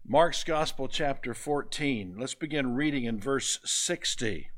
Mark's Gospel, chapter 14. Let's begin reading in verse 60.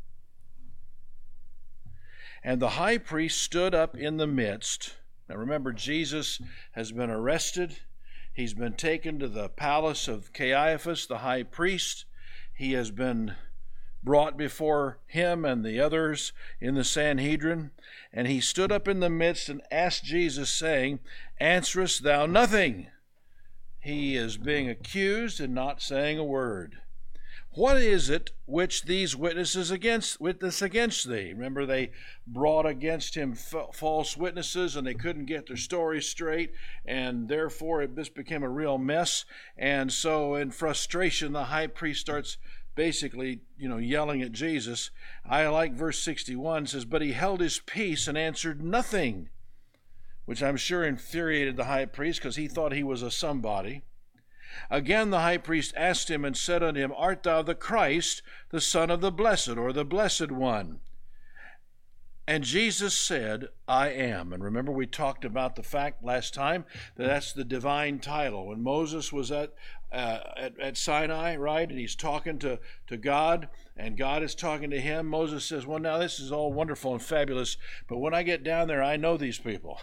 And the high priest stood up in the midst. Now remember, Jesus has been arrested. He's been taken to the palace of Caiaphas, the high priest. He has been brought before him and the others in the Sanhedrin. And he stood up in the midst and asked Jesus, saying, Answerest thou nothing? He is being accused and not saying a word. What is it which these witness against thee? Remember, they brought against him false witnesses, and they couldn't get their story straight, and therefore this became a real mess. And so in frustration, the high priest starts basically, yelling at Jesus. I like verse 61, says, But he held his peace and answered nothing, which I'm sure infuriated the high priest, because he thought he was a somebody. Again the high priest asked him and said unto him, Art thou the Christ, the Son of the Blessed, or the Blessed One? And Jesus said, I am. And remember, we talked about the fact last time that that's the divine title. When Moses was at Sinai, right, and he's talking to God, and God is talking to him, Moses says, well, now this is all wonderful and fabulous, but when I get down there, I know these people.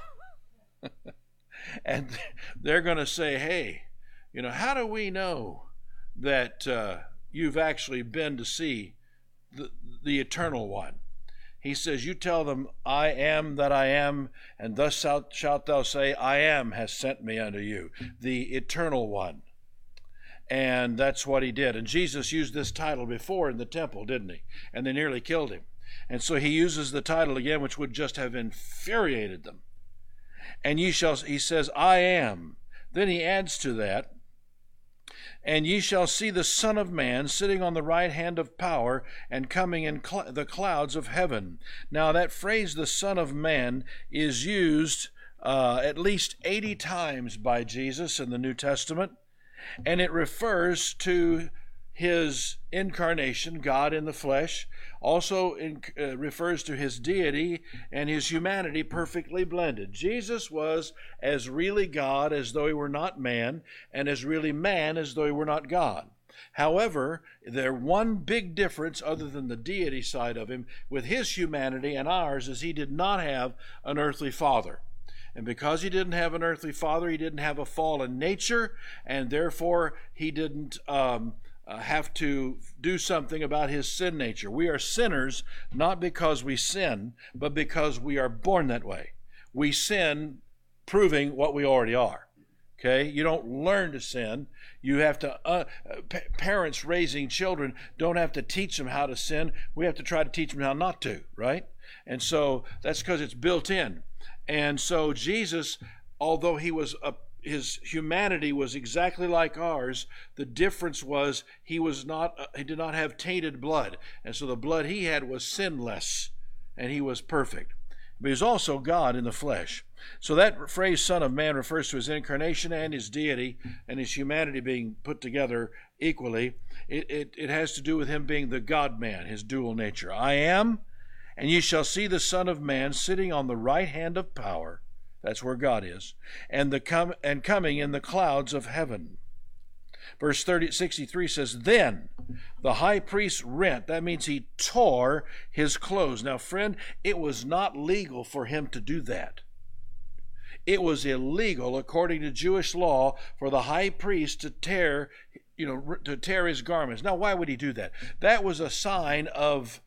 And they're going to say, hey, how do we know that you've actually been to see the Eternal One? He says, you tell them, I am that I am, and thus shalt thou say, I am has sent me unto you, the Eternal One. And that's what he did. And Jesus used this title before in the temple, didn't he? And they nearly killed him. And so he uses the title again, which would just have infuriated them. And he says, I am. Then he adds to that, and ye shall see the Son of Man sitting on the right hand of power and coming in the clouds of heaven. Now that phrase, the Son of Man, is used at least 80 times by Jesus in the New Testament, and it refers to his incarnation, God in the flesh, also refers to his deity and his humanity perfectly blended. Jesus was as really God as though he were not man, and as really man as though he were not God. However, there's one big difference other than the deity side of him with his humanity and ours is he did not have an earthly father. And because he didn't have an earthly father, he didn't have a fallen nature, and therefore he didn't have to do something about his sin nature. We are sinners not because we sin, but because we are born that way. We sin proving what we already are. Okay? You don't learn to sin. You have to, parents raising children don't have to teach them how to sin. We have to try to teach them how not to, right? And so that's because it's built in. And so Jesus, although his humanity was exactly like ours, the difference was he did not have tainted blood. And so the blood he had was sinless, and he was perfect. But he was also God in the flesh. So that phrase, Son of Man, refers to his incarnation and his deity and his humanity being put together equally. It has to do with him being the God-man, his dual nature. I am, and ye shall see the Son of Man sitting on the right hand of power. That's where God is. And coming in the clouds of heaven. Verse 63 says, Then the high priest rent. That means he tore his clothes. Now, friend, it was not legal for him to do that. It was illegal, according to Jewish law, for the high priest to tear his garments. Now, why would he do that? That was a sign of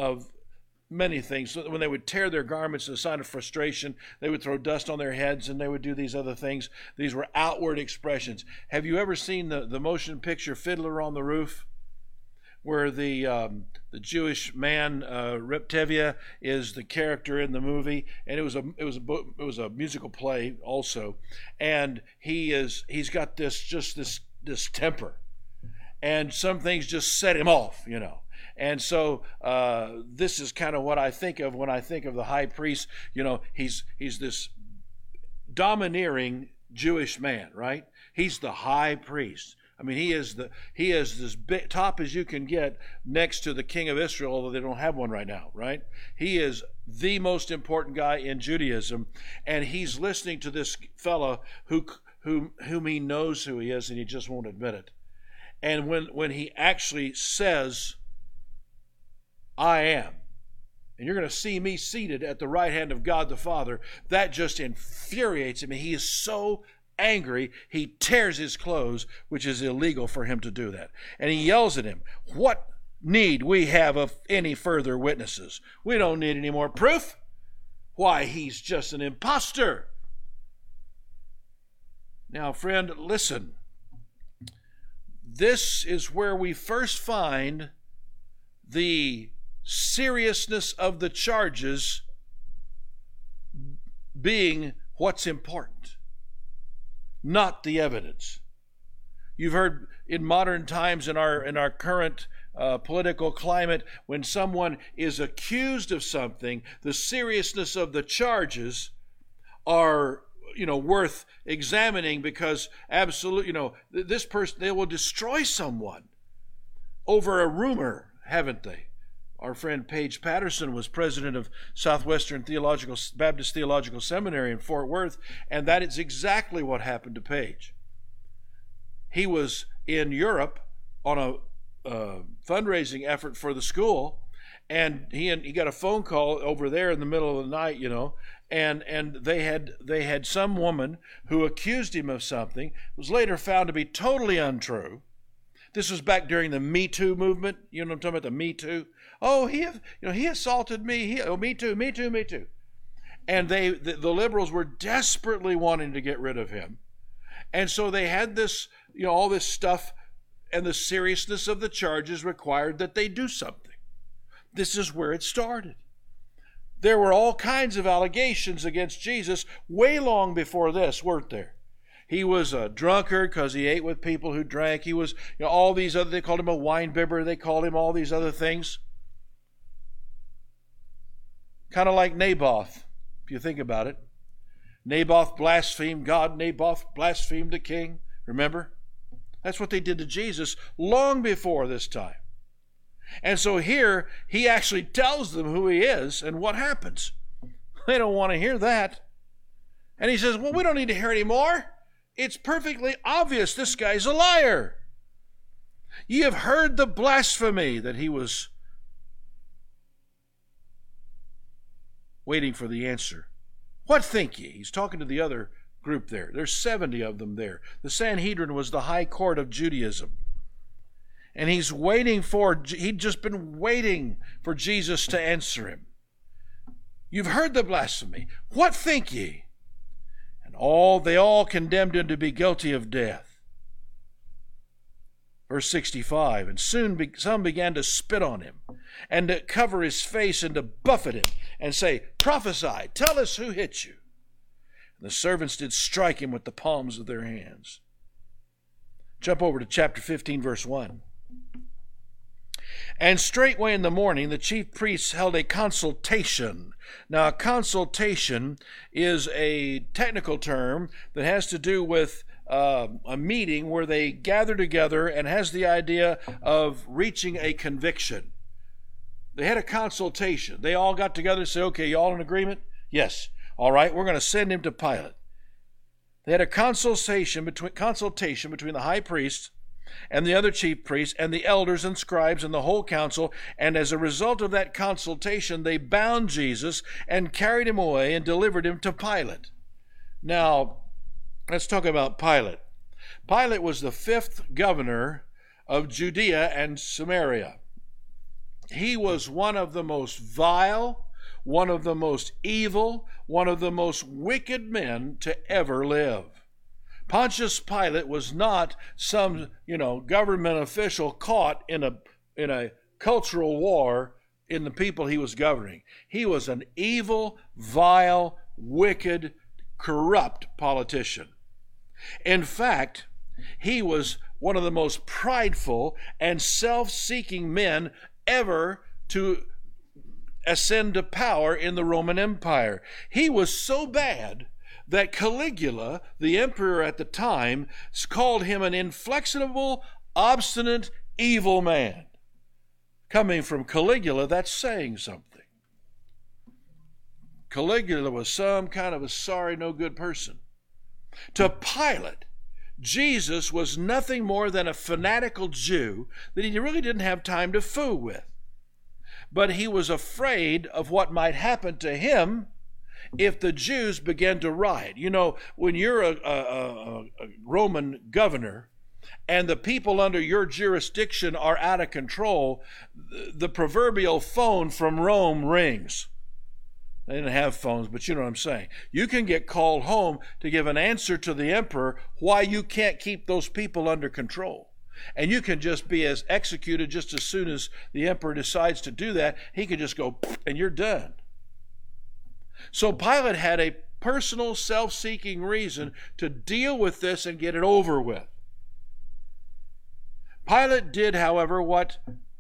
many things. So when they would tear their garments as a sign of frustration, they would throw dust on their heads, and they would do these other things. These were outward expressions. Have you ever seen the motion picture Fiddler on the Roof, where the Jewish man Reb Tevye is the character in the movie, and it was a musical play also, and he's got this temper, and some things just set him off, And so this is kind of what I think of when I think of the high priest. He's this domineering Jewish man, right? He's the high priest. I mean, he is as big, top as you can get next to the king of Israel, although they don't have one right now, right? He is the most important guy in Judaism, and he's listening to this fellow whom he knows who he is, and he just won't admit it. And when he actually says, I am, and you're going to see me seated at the right hand of God the Father, that just infuriates him. He is so angry, he tears his clothes, which is illegal for him to do that. And he yells at him, what need we have of any further witnesses? We don't need any more proof. Why, he's just an imposter. Now, friend, listen. This is where we first find the seriousness of the charges being what's important, not the evidence. You've heard in modern times, in our current political climate, when someone is accused of something, the seriousness of the charges are worth examining, because absolutely, this person, they will destroy someone over a rumor, haven't they? Our friend Paige Patterson was president of Southwestern Baptist Theological Seminary in Fort Worth, and that is exactly what happened to Paige. He was in Europe on a fundraising effort for the school, and he got a phone call over there in the middle of the night, and they had some woman who accused him of something. It was later found to be totally untrue. This was back during the Me Too movement. You know what I'm talking about, the Me Too? Oh, he assaulted me. Me too, me too, me too. And the liberals were desperately wanting to get rid of him. And so they had this, all this stuff, and the seriousness of the charges required that they do something. This is where it started. There were all kinds of allegations against Jesus way long before this, weren't there? He was a drunkard because he ate with people who drank. He was, all these other, they called him a wine bibber. They called him all these other things. Kind of like Naboth, if you think about it. Naboth blasphemed God. Naboth blasphemed the king. Remember? That's what they did to Jesus long before this time. And so here, he actually tells them who he is, and what happens? They don't want to hear that. And he says, well, we don't need to hear any more. It's perfectly obvious this guy's a liar. Ye have heard the blasphemy, that he was waiting for the answer. What think ye? He's talking to the other group there. There's 70 of them there. The Sanhedrin was the high court of Judaism. And he'd just been waiting for Jesus to answer him. You've heard the blasphemy. What think ye? And they all condemned him to be guilty of death. Verse 65, and soon some began to spit on him, and to cover his face, and to buffet him, and say, prophesy, tell us who hit you. And the servants did strike him with the palms of their hands. Jump over to chapter 15, verse 1. And straightway in the morning the chief priests held a consultation. Now, a consultation is a technical term that has to do with a meeting where they gather together and has the idea of reaching a conviction. They had a consultation. They all got together and said, okay, you all in agreement? Yes. All right, we're going to send him to Pilate. They had a consultation between the high priest and the other chief priests and the elders and scribes and the whole council, and as a result of that consultation, they bound Jesus and carried him away and delivered him to Pilate. Now, let's talk about Pilate. Pilate was the 5th governor of Judea and Samaria. He was one of the most vile, one of the most evil, one of the most wicked men to ever live. Pontius Pilate was not some, government official caught in a cultural war in the people he was governing. He was an evil, vile, wicked, corrupt politician. In fact, he was one of the most prideful and self-seeking men ever to ascend to power in the Roman Empire. He was so bad that Caligula, the emperor at the time, called him an inflexible, obstinate, evil man. Coming from Caligula, that's saying something. Caligula was some kind of a sorry, no good person. To Pilate, Jesus was nothing more than a fanatical Jew that he really didn't have time to fool with. But he was afraid of what might happen to him if the Jews began to riot. You know, when you're a Roman governor and the people under your jurisdiction are out of control, the proverbial phone from Rome rings. They didn't have phones, but you know what I'm saying. You can get called home to give an answer to the emperor why you can't keep those people under control. And you can just be executed just as soon as the emperor decides to do that. He could just go, and you're done. So Pilate had a personal, self-seeking reason to deal with this and get it over with. Pilate did, however, what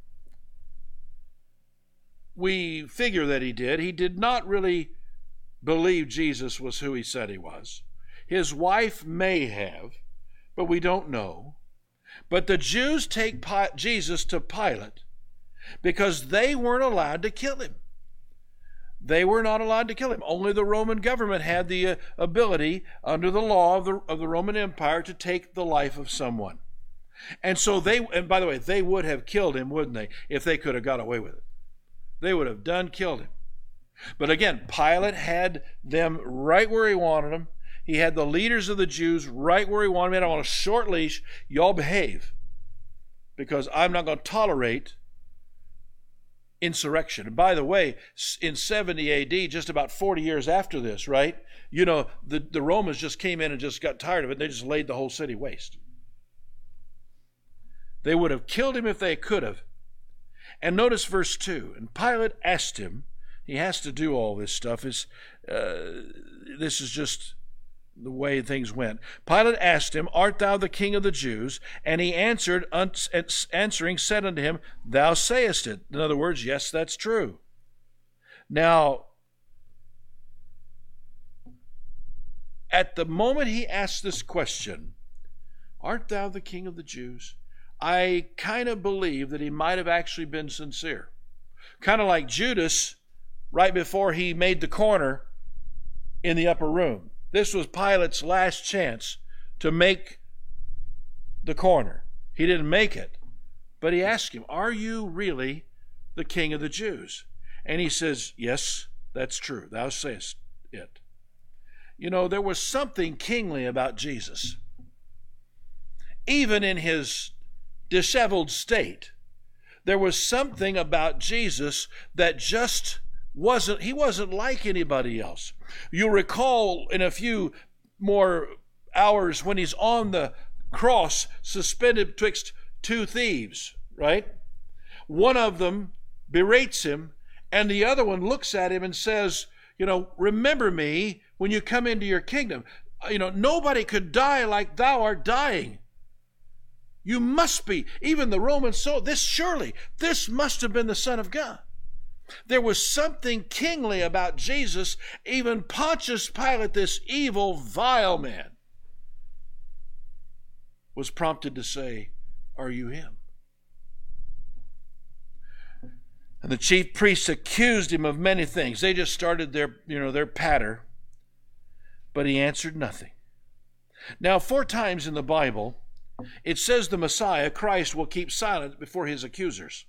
we figure that he did. He did not really believe Jesus was who he said he was. His wife may have, but we don't know. But the Jews take Jesus to Pilate because they weren't allowed to kill him. They were not allowed to kill him. Only the Roman government had the ability, under the law of the Roman Empire, to take the life of someone. And so and by the way, they would have killed him, wouldn't they, if they could have got away with it? They would have killed him. But again, Pilate had them right where he wanted them. He had the leaders of the Jews right where he wanted them. On a short leash, y'all behave, because I'm not going to tolerate insurrection. And by the way, in 70 AD, just about 40 years after this, right? You know, the Romans just came in and just got tired of it. And they just laid the whole city waste. They would have killed him if they could have. And notice verse 2. And Pilate asked him, he has to do all this stuff. This is just the way things went. Pilate asked him, Art thou the king of the Jews? And he answered, answering, said unto him, Thou sayest it. In other words, yes, that's true. Now, at the moment he asked this question, Art thou the king of the Jews? I kind of believe that he might have actually been sincere. Kind of like Judas right before he made the corner in the upper room. This was Pilate's last chance to make the corner. He didn't make it, but he asked him, Are you really the king of the Jews? And he says, Yes, that's true. Thou sayest it. You know, there was something kingly about Jesus. Even in his disheveled state, there was something about Jesus that just he wasn't like anybody else. You'll recall in a few more hours when he's on the cross, suspended betwixt two thieves, right? One of them berates him, and the other one looks at him and says, you know, remember me when you come into your kingdom. You know, nobody could die like thou art dying. You must be. Even the Romans saw this must have been the Son of God. There was something kingly about Jesus. Even Pontius Pilate, this evil, vile man, was prompted to say, Are you him? And the chief priests accused him of many things. They just started their patter, but he answered nothing. Now, 4 times in the Bible, it says the Messiah, Christ, will keep silent before his accusers.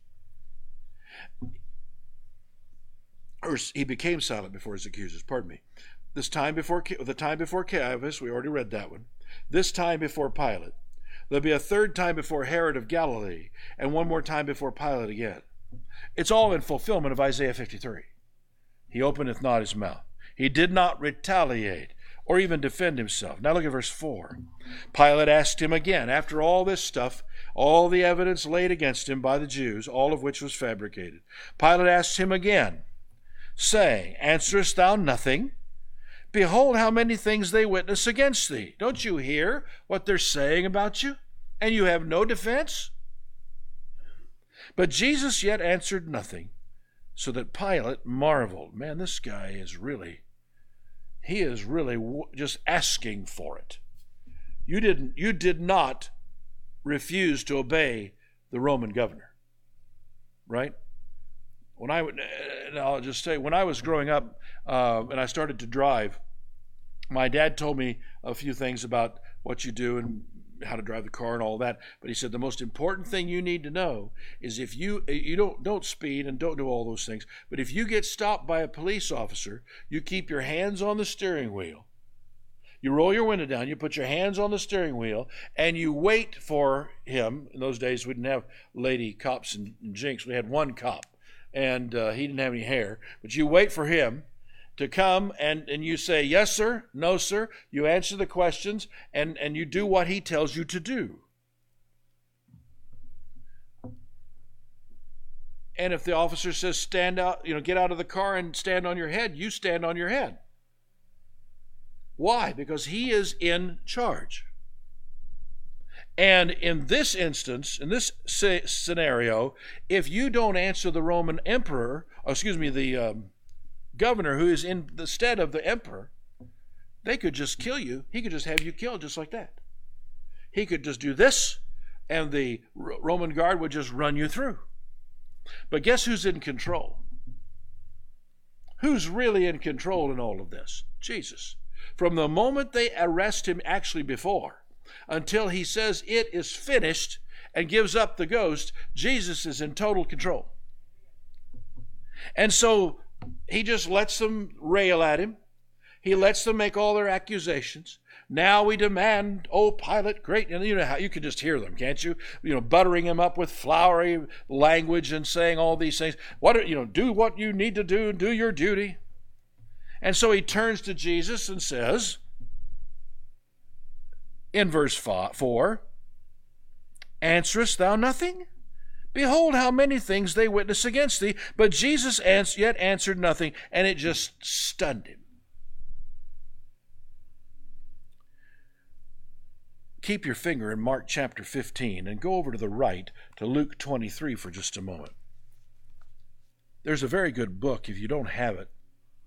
Or he became silent before his accusers, pardon me. The time before Caiaphas, we already read that one. This time before Pilate. There'll be a 3rd time before Herod of Galilee, and one more time before Pilate again. It's all in fulfillment of Isaiah 53. He openeth not his mouth. He did not retaliate or even defend himself. Now look at verse 4. Pilate asked him again, after all this stuff, all the evidence laid against him by the Jews, all of which was fabricated. Pilate asked him again, saying, Answerest thou nothing? Behold how many things they witness against thee. Don't you hear what they're saying about you? And you have no defense? But Jesus yet answered nothing, so that Pilate marveled. Man, this guy is really just asking for it. You did not refuse to obey the Roman governor, right? I'll just say, when I was growing up and I started to drive, my dad told me a few things about what you do and how to drive the car and all that. But he said the most important thing you need to know is if you don't speed and don't do all those things, but if you get stopped by a police officer, you keep your hands on the steering wheel. You roll your window down, you put your hands on the steering wheel, and you wait for him. In those days, we didn't have lady cops and jinx. We had one cop, and he didn't have any hair. But you wait for him to come, and you say, yes, sir, no, sir. You answer the questions, and you do what he tells you to do. And if the officer says, stand out, get out of the car and stand on your head, you stand on your head. Why? Because he is in charge. And in this instance, in this scenario, if you don't answer the Roman emperor, the governor who is in the stead of the emperor, they could just kill you. He could just have you killed just like that. He could just do this, and the Roman guard would just run you through. But guess who's in control? Who's really in control in all of this? Jesus. From the moment they arrest him, actually before, until he says it is finished and gives up the ghost, Jesus is in total control. And so he just lets them rail at him. He lets them make all their accusations. Now we demand, oh Pilate, great. And you know how you can just hear them, can't you? Buttering him up with flowery language and saying all these things. Do what you need to do your duty. And so he turns to Jesus and says, in verse 4, answerest thou nothing? Behold how many things they witness against thee. But Jesus yet answered nothing, and it just stunned him. Keep your finger in Mark chapter 15 and go over to the right to Luke 23 for just a moment. There's a very good book. If you don't have it,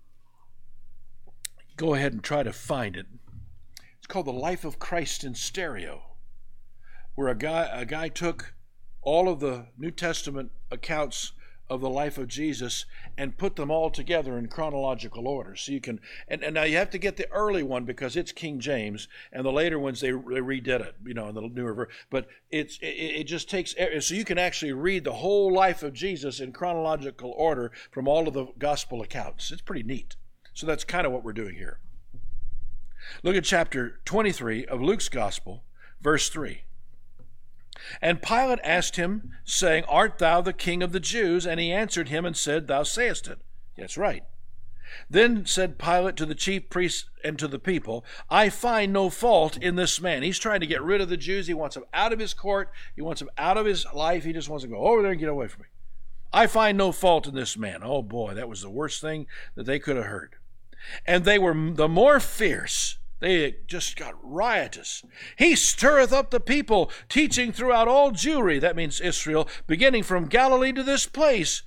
go ahead and try to find it. It's called The Life of Christ in Stereo, where a guy took all of the New Testament accounts of the life of Jesus and put them all together in chronological order. So you can, and now you have to get the early one because it's King James, and the later ones they redid it, in the newer version. But it just takes, so you can actually read the whole life of Jesus in chronological order from all of the gospel accounts. It's pretty neat. So that's kind of what we're doing here. Look at chapter 23 of Luke's Gospel, verse 3. And Pilate asked him, saying, art thou the king of the Jews? And he answered him and said, thou sayest it. That's right. Then said Pilate to the chief priests and to the people, I find no fault in this man. He's trying to get rid of the Jews. He wants them out of his court. He wants them out of his life. He just wants to go over there and get away from me. I find no fault in this man. Oh boy, that was the worst thing that they could have heard. And they were the more fierce. They just got riotous. He stirreth up the people, teaching throughout all Jewry, that means Israel, beginning from Galilee to this place.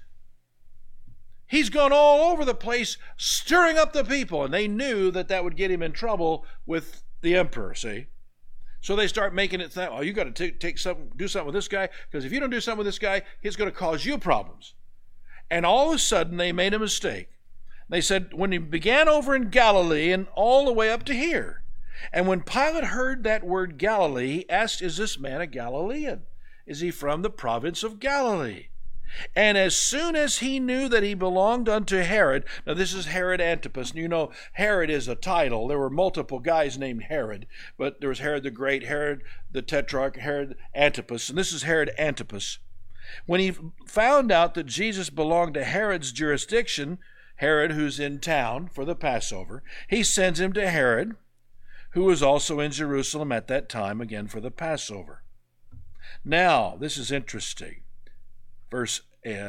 He's gone all over the place, stirring up the people, and they knew that would get him in trouble with the emperor, see? So they start making it think, oh, you got to do something with this guy, because if you don't do something with this guy, he's going to cause you problems. And all of a sudden, they made a mistake. They said, when he began over in Galilee and all the way up to here. And when Pilate heard that word Galilee, he asked, is this man a Galilean? Is he from the province of Galilee? And as soon as he knew that he belonged unto Herod, now this is Herod Antipas, and Herod is a title. There were multiple guys named Herod, but there was Herod the Great, Herod the Tetrarch, Herod Antipas, and this is Herod Antipas. When he found out that Jesus belonged to Herod's jurisdiction, Herod, who's in town for the Passover, he sends him to Herod, who was also in Jerusalem at that time, again for the Passover. Now, this is interesting. Verse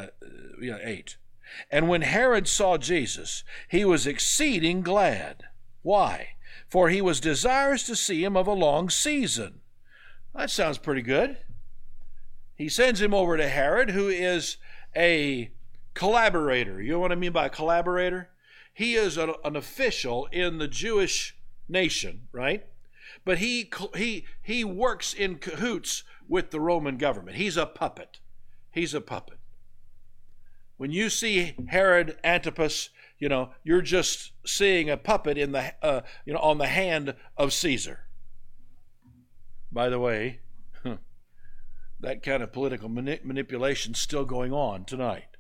8. And when Herod saw Jesus, he was exceeding glad. Why? For he was desirous to see him of a long season. That sounds pretty good. He sends him over to Herod, who is a collaborator. You know what I mean by collaborator? He is an official in the Jewish nation, right? But he works in cahoots with the Roman government. He's a puppet. He's a puppet. When you see Herod Antipas, you're just seeing a puppet in the on the hand of Caesar. By the way, that kind of political manipulation is still going on tonight.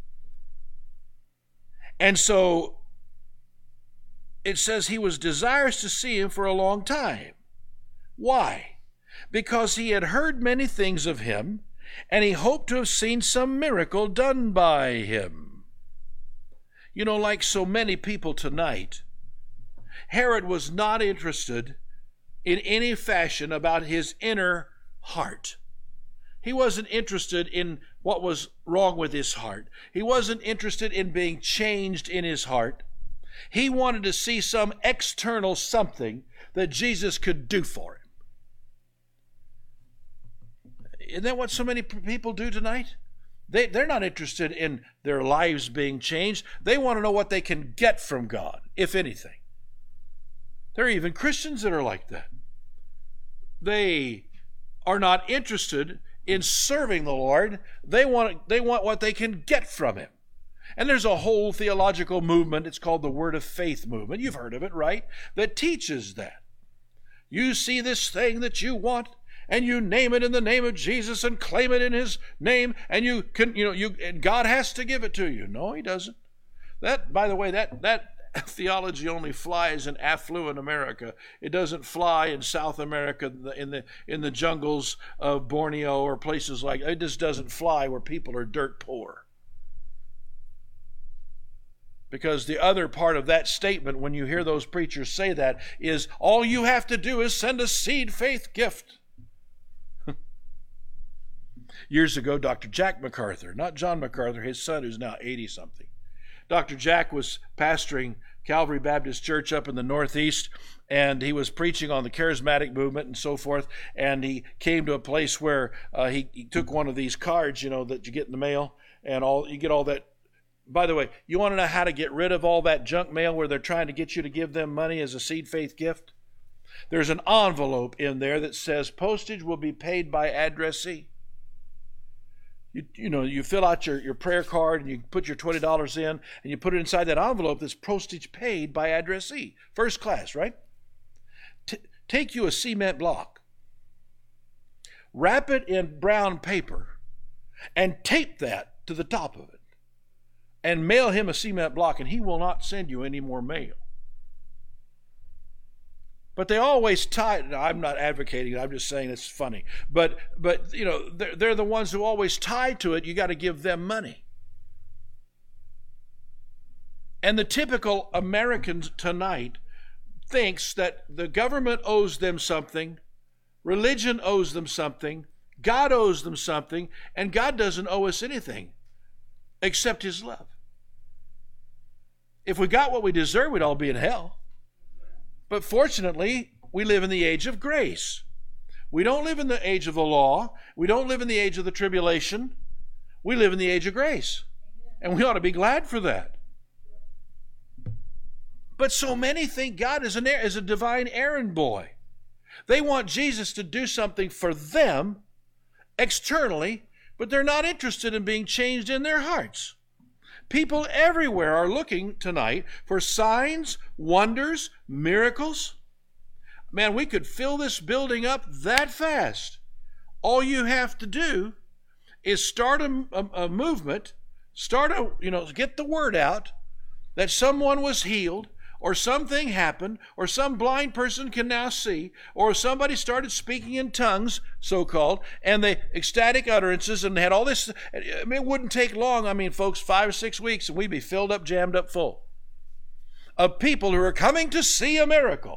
And so it says he was desirous to see him for a long time. Why? Because he had heard many things of him, and he hoped to have seen some miracle done by him. You know, like so many people tonight, Herod was not interested in any fashion about his inner heart. He wasn't interested in what was wrong with his heart. He wasn't interested in being changed in his heart. He wanted to see some external something that Jesus could do for him. Isn't that what so many people do tonight? They're not interested in their lives being changed. They want to know what they can get from God, if anything. There are even Christians that are like that. They are not interested in serving the Lord. They want what they can get from him. And there's a whole theological movement, it's called the Word of Faith movement, you've heard of it, right? That teaches that. You see this thing that you want, and you name it in the name of Jesus and claim it in his name, and and God has to give it to you. No, he doesn't. That, by the way, that theology only flies in affluent America. It doesn't fly in South America, in the jungles of Borneo or places like that. It just doesn't fly where people are dirt poor. Because the other part of that statement, when you hear those preachers say that, is all you have to do is send a seed faith gift. Years ago, Dr. Jack MacArthur, not John MacArthur, his son who's now 80-something. Dr. Jack was pastoring Calvary Baptist Church up in the Northeast, and he was preaching on the charismatic movement and so forth, and he came to a place where he took one of these cards, that you get in the mail, and you get all that. By the way, you want to know how to get rid of all that junk mail where they're trying to get you to give them money as a seed faith gift? There's an envelope in there that says postage will be paid by addressee. You fill out your prayer card and you put your $20 in and you put it inside that envelope that's postage paid by addressee. First class, right? Take you a cement block, wrap it in brown paper, and tape that to the top of it, and mail him a cement block, and he will not send you any more mail. But they always tie. I'm not advocating it. I'm just saying it's funny. But they're the ones who always tie to it. You got to give them money. And the typical American tonight thinks that the government owes them something, religion owes them something, God owes them something, and God doesn't owe us anything except his love. If we got what we deserve, we'd all be in hell. But fortunately, we live in the age of grace. We don't live in the age of the law. We don't live in the age of the tribulation. We live in the age of grace. And we ought to be glad for that. But so many think God is a divine errand boy. They want Jesus to do something for them externally, but they're not interested in being changed in their hearts. People everywhere are looking tonight for signs, wonders, miracles. Man, we could fill this building up that fast. All you have to do is start a movement, get the word out that someone was healed, or something happened, or some blind person can now see, or somebody started speaking in tongues, so-called, and the ecstatic utterances, and they had all this. It wouldn't take long, folks, 5 or 6 weeks, and we'd be filled up, jammed up full of people who are coming to see a miracle.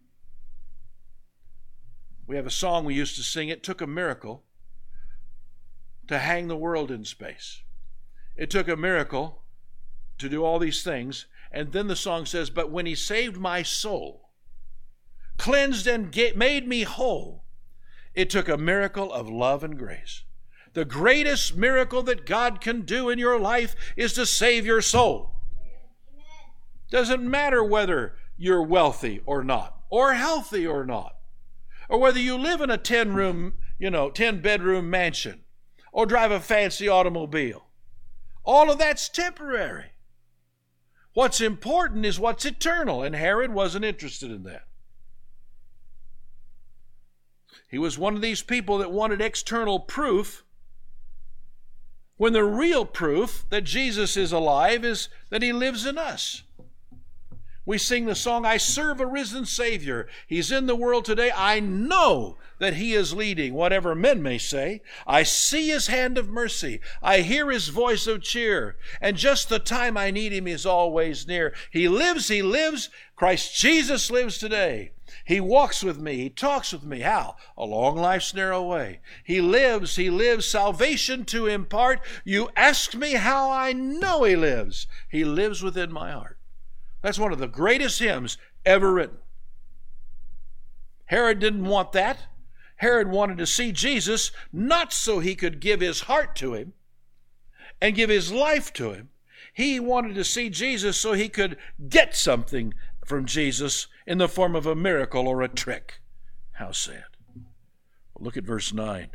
We have a song we used to sing. It took a miracle to hang the world in space. It took a miracle to do all these things. And then the song says, but when he saved my soul, cleansed and made me whole, it took a miracle of love and grace. The greatest miracle that God can do in your life is to save your soul. Doesn't matter whether you're wealthy or not, or healthy or not, or whether you live in a 10-bedroom mansion, or drive a fancy automobile. All of that's temporary. What's important is what's eternal, and Herod wasn't interested in that. He was one of these people that wanted external proof, when the real proof that Jesus is alive is that he lives in us. We sing the song, I serve a risen Savior. He's in the world today. I know that he is leading, whatever men may say. I see his hand of mercy. I hear his voice of cheer. And just the time I need him is always near. He lives, he lives. Christ Jesus lives today. He walks with me. He talks with me. How? Along life's narrow way. He lives, salvation to impart. You asked me how I know he lives. He lives within my heart. That's one of the greatest hymns ever written. Herod didn't want that. Herod wanted to see Jesus not so he could give his heart to him and give his life to him. He wanted to see Jesus so he could get something from Jesus in the form of a miracle or a trick. How sad. Well, look at verse 9.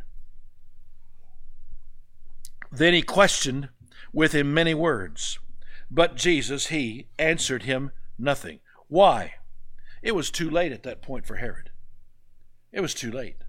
Then he questioned with him many words. But Jesus, he answered him nothing. Why? It was too late at that point for Herod. It was too late.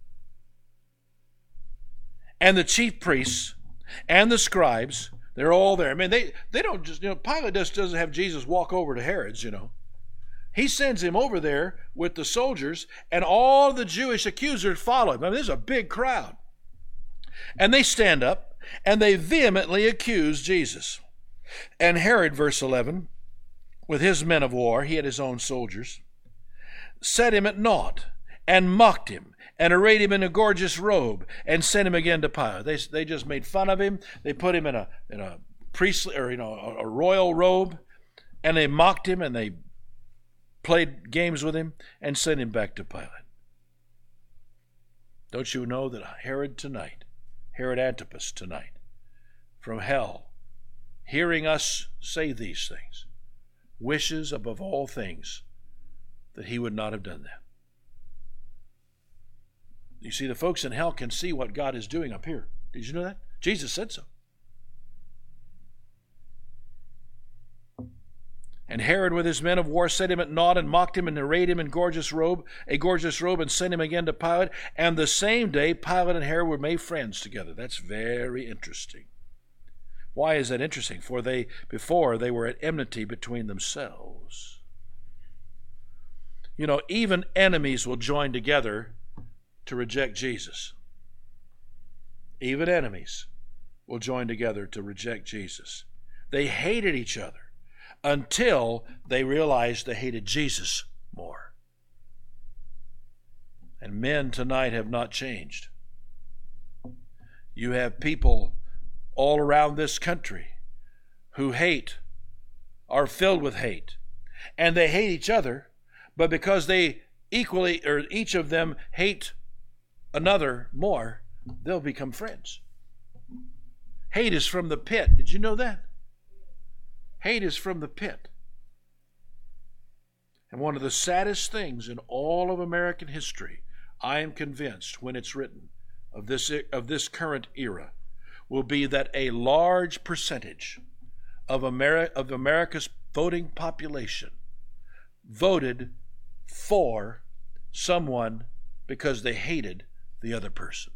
And the chief priests and the scribes, they're all there. I mean, they don't just, Pilate just doesn't have Jesus walk over to Herod's, He sends him over there with the soldiers, and all the Jewish accusers follow him. I mean, there's a big crowd. And they stand up, and they vehemently accuse Jesus. And Herod, verse 11, with his men of war, he had his own soldiers, set him at naught, and mocked him, and arrayed him in a gorgeous robe, and sent him again to Pilate. They just made fun of him. They put him in a priestly, or a royal robe, and they mocked him, and they played games with him, and sent him back to Pilate. Don't you know that Herod Antipas tonight, from hell, hearing us say these things, wishes above all things that he would not have done that. You see, the folks in hell can see what God is doing up here. Did you know that? Jesus said so. And Herod with his men of war set him at naught, and mocked him, and arrayed him in a gorgeous robe, and sent him again to Pilate. And the same day Pilate and Herod were made friends together. That's very interesting. Why is that interesting? For before they were at enmity between themselves. Even enemies will join together to reject Jesus. Even enemies will join together to reject Jesus. They hated each other until they realized they hated Jesus more. And men tonight have not changed. You have people all around this country who are filled with hate, and they hate each other, but because they each of them hate another more, they'll become friends. Hate is from the pit. Did you know that? Hate is from the pit. And one of the saddest things in all of American history, I am convinced, when it's written of this current era, will be that a large percentage of America's voting population voted for someone because they hated the other person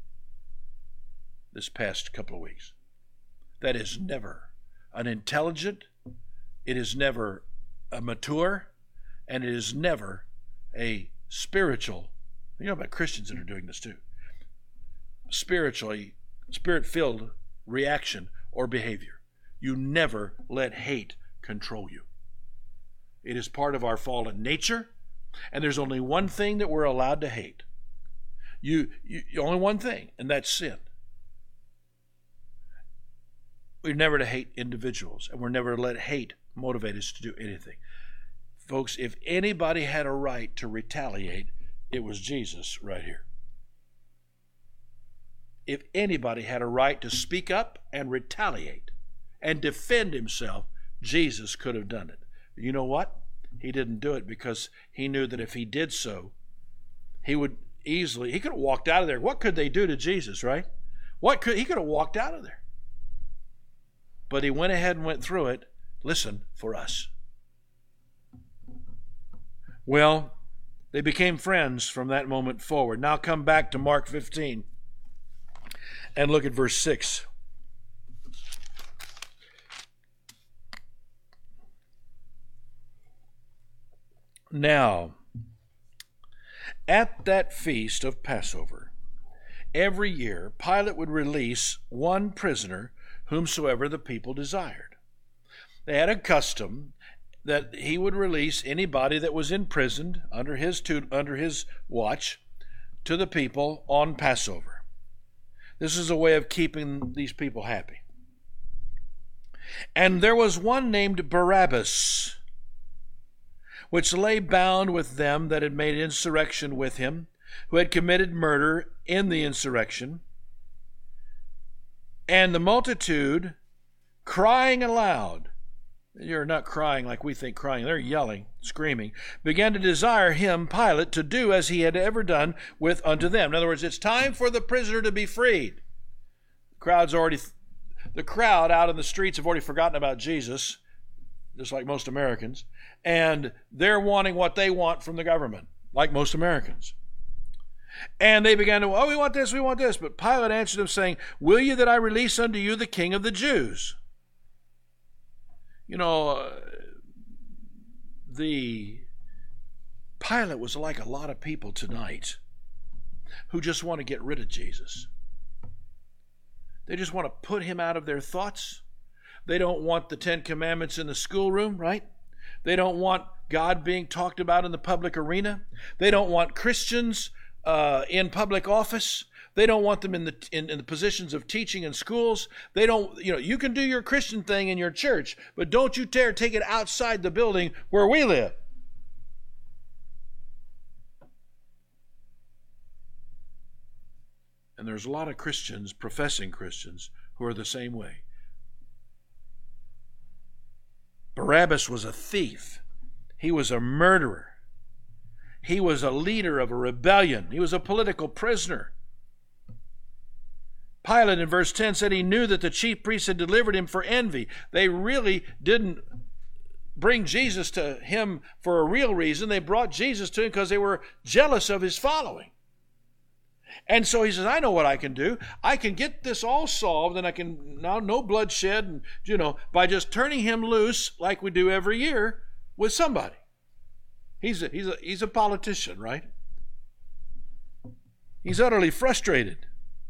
this past couple of weeks. That is never an intelligent, it is never a mature, and it is never a spiritual. You know about Christians that are doing this too. Spirit-filled reaction or behavior. You never let hate control you. It is part of our fallen nature, and there's only one thing that we're allowed to hate. Only one thing, and that's sin. We're never to hate individuals, and we're never to let hate motivate us to do anything. Folks, if anybody had a right to retaliate, it was Jesus right here. If anybody had a right to speak up and retaliate and defend himself, Jesus could have done it. You know what? He didn't do it because he knew that if he did so, he could have walked out of there. What could they do to Jesus, right? He could have walked out of there. But he went ahead and went through it. Listen, for us. Well, They became friends from that moment forward. Now come back to Mark 15 and look at verse 6. Now, at that feast of Passover, every year Pilate would release one prisoner whomsoever the people desired. They had a custom that he would release anybody that was imprisoned under his watch to the people on Passover. This is a way of keeping these people happy. And there was one named Barabbas, which lay bound with them that had made insurrection with him, who had committed murder in the insurrection. And the multitude, crying aloud, you're not crying like we think crying, they're yelling, screaming, began to desire him, Pilate, to do as he had ever done with unto them. In other words, it's time for the prisoner to be freed. The crowd out in the streets have already forgotten about Jesus, just like most Americans, and they're wanting what they want from the government, like most Americans. And they began to, we want this, we want this. But Pilate answered them, saying, will you that I release unto you the King of the Jews? You know, the Pilate was like a lot of people tonight who just want to get rid of Jesus. They just want to put him out of their thoughts. They don't want the Ten Commandments in the schoolroom, right? They don't want God being talked about in the public arena. They don't want Christians in public office. They don't want them in the positions of teaching in schools. They don't, you can do your Christian thing in your church, but don't you dare take it outside the building where we live. And there's a lot of Christians, professing Christians, who are the same way. Barabbas was a thief. He was a murderer. He was a leader of a rebellion. He was a political prisoner. Pilate in verse 10 said he knew that the chief priests had delivered him for envy. They really didn't bring Jesus to him for a real reason. They brought Jesus to him because they were jealous of his following. And so he says, I know what I can do. I can get this all solved, and I can, now no bloodshed, and by just turning him loose like we do every year with somebody. He's a politician, right? He's utterly frustrated.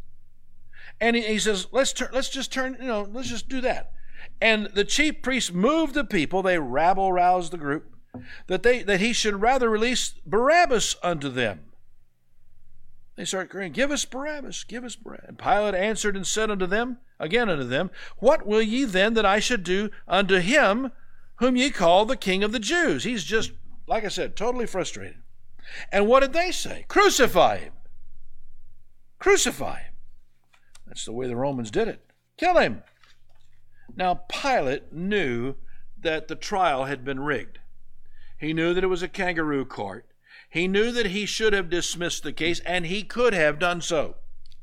And he says, let's just do that. And the chief priests moved the people, they rabble-roused the group, that he should rather release Barabbas unto them. They start crying, give us Barabbas, give us Barabbas. And Pilate answered and said unto them, what will ye then that I should do unto him whom ye call the King of the Jews? He's just, like I said, totally frustrated. And what did they say? Crucify him. Crucify him. That's the way the Romans did it. Kill him. Now Pilate knew that the trial had been rigged. He knew that it was a kangaroo court. He knew that he should have dismissed the case, and he could have done so.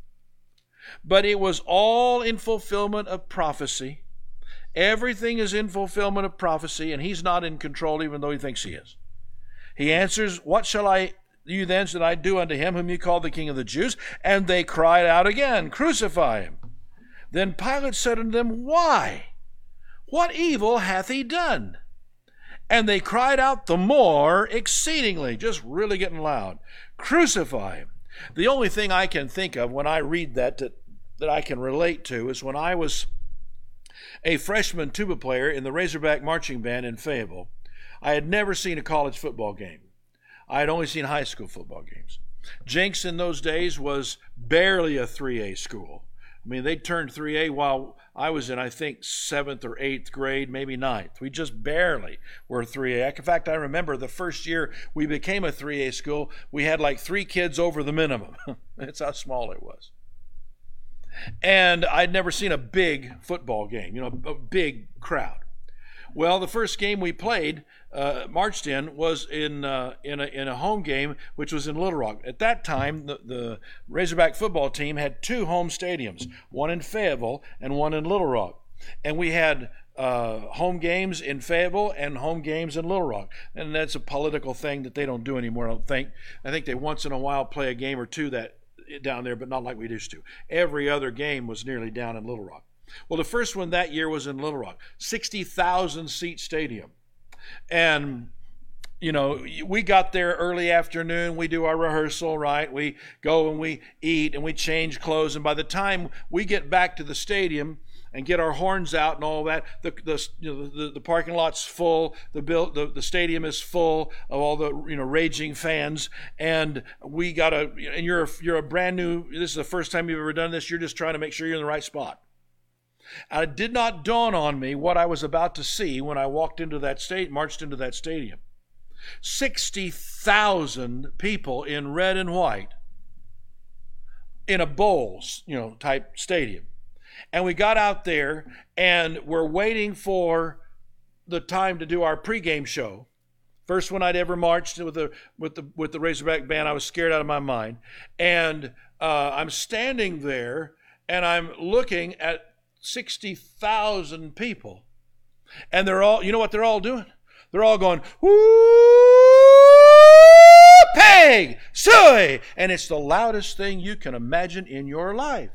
But it was all in fulfillment of prophecy. Everything is in fulfillment of prophecy, and he's not in control even though he thinks he is. He answers, what shall you then should I do unto him whom you call the King of the Jews? And they cried out again, crucify him. Then Pilate said unto them, why? What evil hath he done? And they cried out the more exceedingly, just really getting loud, crucify him. The only thing I can think of when I read that I can relate to is when I was a freshman tuba player in the Razorback Marching Band in Fayetteville. I had never seen a college football game. I had only seen high school football games. Jenks in those days was barely a 3A school. I mean, they turned 3A while I was in, I think, 7th or 8th grade, maybe 9th. We just barely were 3A. In fact, I remember the first year we became a 3A school, we had like 3 kids over the minimum. That's how small it was. And I'd never seen a big football game, a big crowd. Well, the first game we played, marched in, was in a home game, which was in Little Rock. At that time, the Razorback football team had 2 home stadiums, one in Fayetteville and one in Little Rock. And we had home games in Fayetteville and home games in Little Rock. And that's a political thing that they don't do anymore, I don't think. I think they once in a while play a game or two that down there, but not like we used to. Every other game was nearly down in Little Rock. Well, the first one that year was in Little Rock, 60,000 seat stadium. And you know, we got there early afternoon. We do our rehearsal, right? We go and we eat and we change clothes. And by the time we get back to the stadium and get our horns out and all that, the parking lot's full. The stadium is full of all the raging fans. And we gotta. And you're a brand new. This is the first time you've ever done this. You're just trying to make sure you're in the right spot. And it did not dawn on me what I was about to see when I marched into that stadium. 60,000 people in red and white in a bowls, type stadium. And we got out there and we're waiting for the time to do our pregame show. First one I'd ever marched with the Razorback band. I was scared out of my mind. And I'm standing there and I'm looking at 60,000 people. And they're all, you know what they're all doing? They're all going, whoo, peg, suey. And it's the loudest thing you can imagine in your life.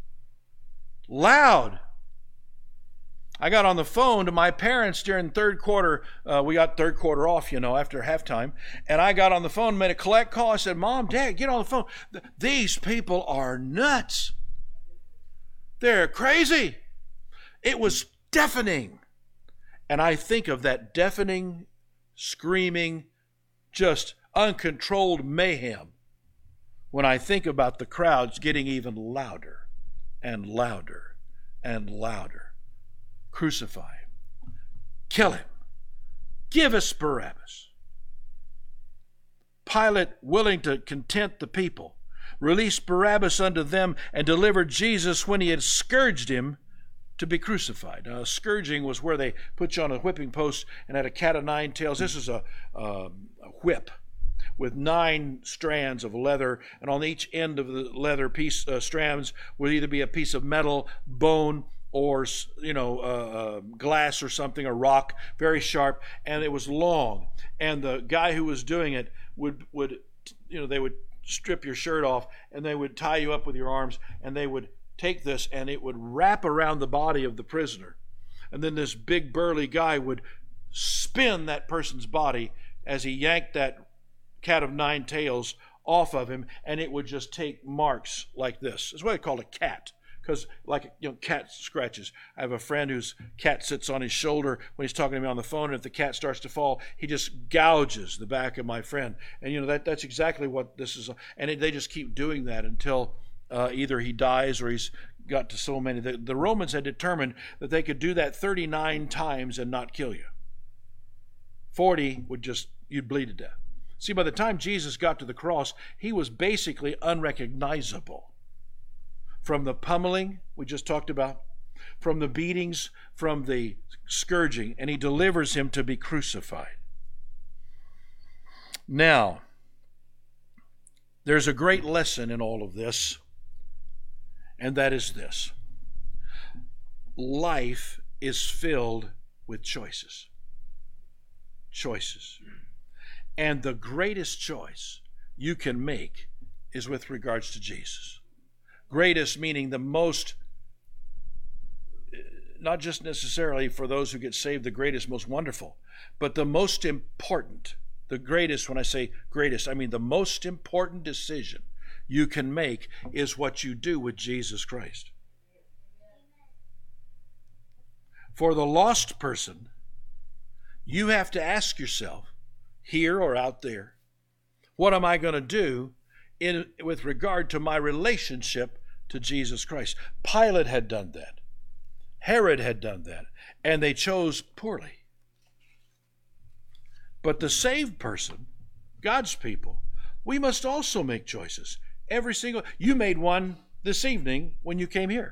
Loud. I got on the phone to my parents during third quarter. We got third quarter off, after halftime. And I got on the phone, made a collect call. I said, Mom, Dad, get on the phone. These people are nuts. They're crazy. It was deafening. And I think of that deafening, screaming, just uncontrolled mayhem when I think about the crowds getting even louder and louder and louder. Crucify him. Kill him. Give us Barabbas. Pilate, willing to content the people, released Barabbas unto them and delivered Jesus when he had scourged him to be crucified. Scourging was where they put you on a whipping post and had a cat of nine tails. This is a whip with 9 strands of leather, and on each end of the leather strands would either be a piece of metal, bone, or glass or something, a rock, very sharp, and it was long. And the guy who was doing it would they would strip your shirt off and they would tie you up with your arms, and they would take this and it would wrap around the body of the prisoner. And then this big burly guy would spin that person's body as he yanked that cat of 9 tails off of him, and it would just take marks like this. That's why they call it a cat, because cat scratches. I have a friend whose cat sits on his shoulder when he's talking to me on the phone, and if the cat starts to fall, he just gouges the back of my friend. And that's exactly what this is. And they just keep doing that until either he dies or he's got to so many. The Romans had determined that they could do that 39 times and not kill you. 40 you'd bleed to death. See, by the time Jesus got to the cross, he was basically unrecognizable. From the pummeling we just talked about, from the beatings, from the scourging, and he delivers him to be crucified. Now, there's a great lesson in all of this, and that is this. Life is filled with choices. Choices. And the greatest choice you can make is with regards to Jesus. Greatest meaning the most, not just necessarily for those who get saved, the greatest, most wonderful, but the most important. The greatest, when I say greatest, I mean the most important decision you can make is what you do with Jesus Christ. For the lost person, you have to ask yourself, here or out there, what am I going to do with regard to my relationship to Jesus Christ? Pilate had done that. Herod had done that. And they chose poorly. But the saved person, God's people, we must also make choices. You made one this evening when you came here.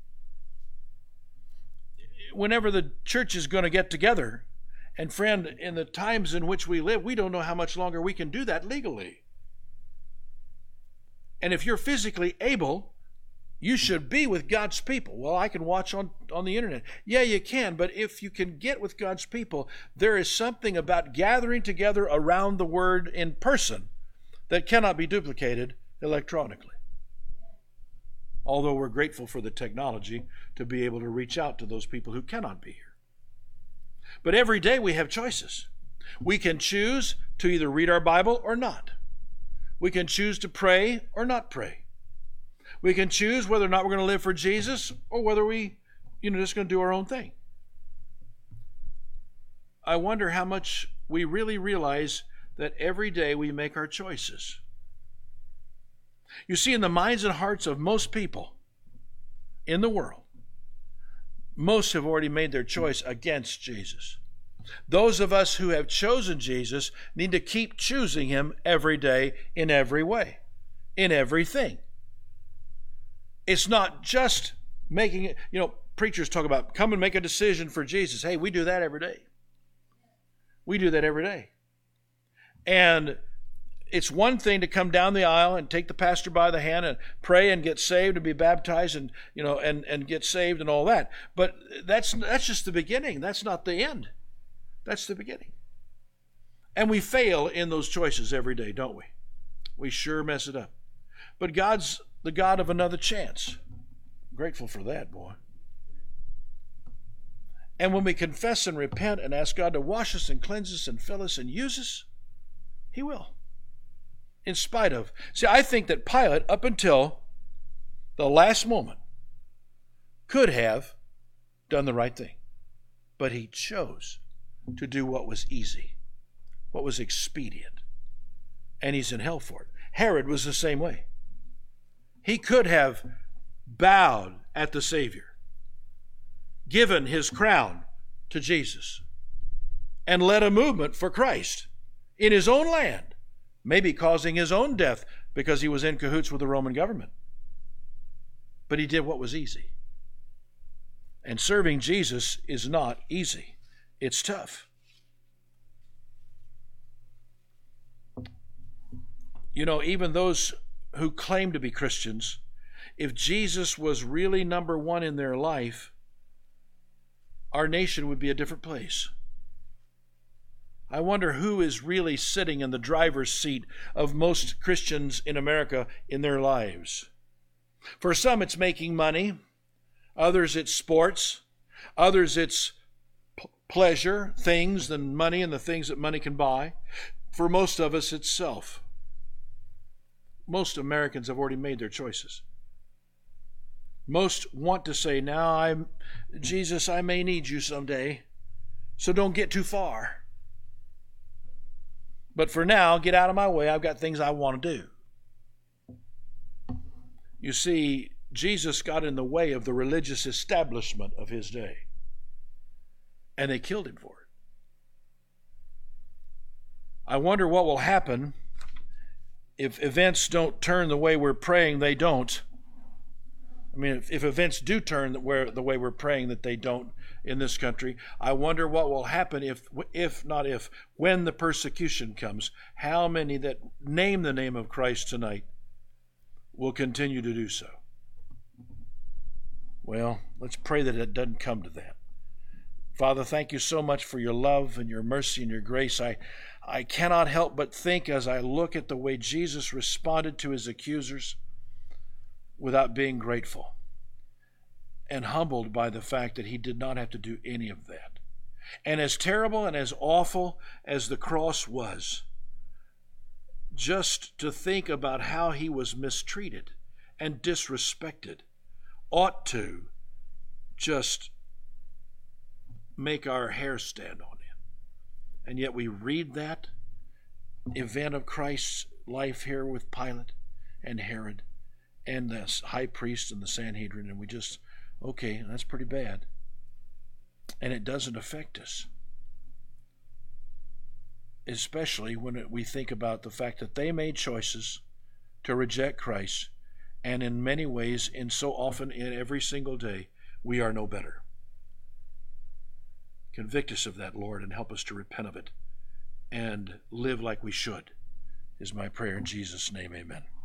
Whenever the church is going to get together, and friend, in the times in which we live, we don't know how much longer we can do that legally. And if you're physically able, You should be with God's people. Well, I can watch on the internet. Yeah, you can, but if you can get with God's people, there is something about gathering together around the Word in person that cannot be duplicated electronically. Although we're grateful for the technology to be able to reach out to those people who cannot be here. But every day we have choices. We can choose to either read our Bible or not. We can choose to pray or not pray. We can choose whether or not we're going to live for Jesus or whether we, just going to do our own thing. I wonder how much we really realize that every day we make our choices. You see, in the minds and hearts of most people in the world, most have already made their choice against Jesus. Those of us who have chosen Jesus need to keep choosing Him every day, in every way, in everything. It's not just making it, preachers talk about come and make a decision for Jesus. Hey, we do that every day. We do that every day. And it's one thing to come down the aisle and take the pastor by the hand and pray and get saved and be baptized and and get saved and all that. But that's just the beginning. That's not the end. That's the beginning. And we fail in those choices every day, don't we? We sure mess it up. But God's the God of another chance. I'm grateful for that, boy. And when we confess and repent and ask God to wash us and cleanse us and fill us and use us, He will. In spite of. See, I think that Pilate, up until the last moment, could have done the right thing. But he chose to do what was easy, what was expedient. And he's in hell for it. Herod was the same way. He could have bowed at the Savior, given his crown to Jesus, and led a movement for Christ in his own land, maybe causing his own death because he was in cahoots with the Roman government. But he did what was easy. And serving Jesus is not easy. It's tough. Even those who claim to be Christians, if Jesus was really number one in their life, our nation would be a different place. I wonder who is really sitting in the driver's seat of most Christians in America in their lives. For some, it's making money. Others, it's sports. Others, it's pleasure, things and money and the things that money can buy. For most of us, it's self. Most Americans have already made their choices. Most want to say, now, Jesus, I may need you someday, so don't get too far. But for now, get out of my way. I've got things I want to do. You see, Jesus got in the way of the religious establishment of his day, and they killed him for it. I wonder what will happen if events don't turn the way we're praying they don't. I mean, if events do turn the way we're praying that they don't in this country, I wonder what will happen when the persecution comes. How many that name the name of Christ tonight will continue to do so? Well, let's pray that it doesn't come to that. Father, thank you so much for your love and your mercy and your grace. I cannot help but think as I look at the way Jesus responded to his accusers without being grateful and humbled by the fact that he did not have to do any of that. And as terrible and as awful as the cross was, just to think about how he was mistreated and disrespected ought to just make our hair stand on end. And yet we read that event of Christ's life here with Pilate and Herod and the high priest and the Sanhedrin, and we just, okay, that's pretty bad. And it doesn't affect us. Especially when we think about the fact that they made choices to reject Christ, and in many ways, and so often in every single day, we are no better. Convict us of that, Lord, and help us to repent of it and live like we should, is my prayer in Jesus' name, amen.